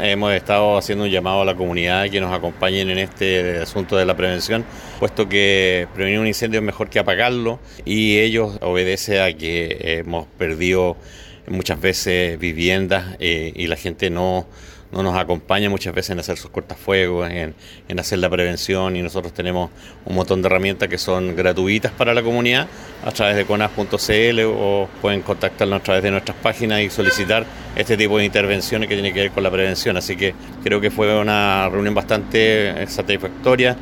hemos estado haciendo un llamado a la comunidad que nos acompañen en este asunto de la prevención, puesto que prevenir un incendio es mejor que apagarlo, y ello obedece a que hemos perdido muchas veces viviendas y la gente no nos acompaña muchas veces en hacer sus cortafuegos, en hacer la prevención, y nosotros tenemos un montón de herramientas que son gratuitas para la comunidad a través de conaz.cl, o pueden contactarnos a través de nuestras páginas y solicitar este tipo de intervenciones que tienen que ver con la prevención. Así que creo que fue una reunión bastante satisfactoria.